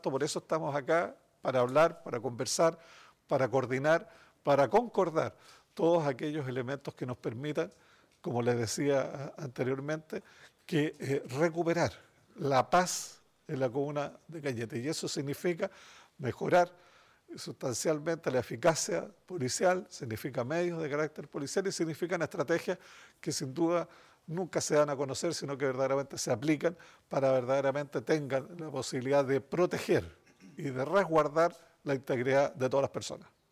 Por eso estamos acá, para hablar, para conversar, para coordinar, para concordar todos aquellos elementos que nos permitan, como les decía anteriormente, que recuperar la paz en la comuna de Cañete. Y eso significa mejorar sustancialmente la eficacia policial, significa medios de carácter policial y significan estrategias que sin duda nunca se dan a conocer, sino que verdaderamente se aplican para verdaderamente tengan la posibilidad de proteger y de resguardar la integridad de todas las personas.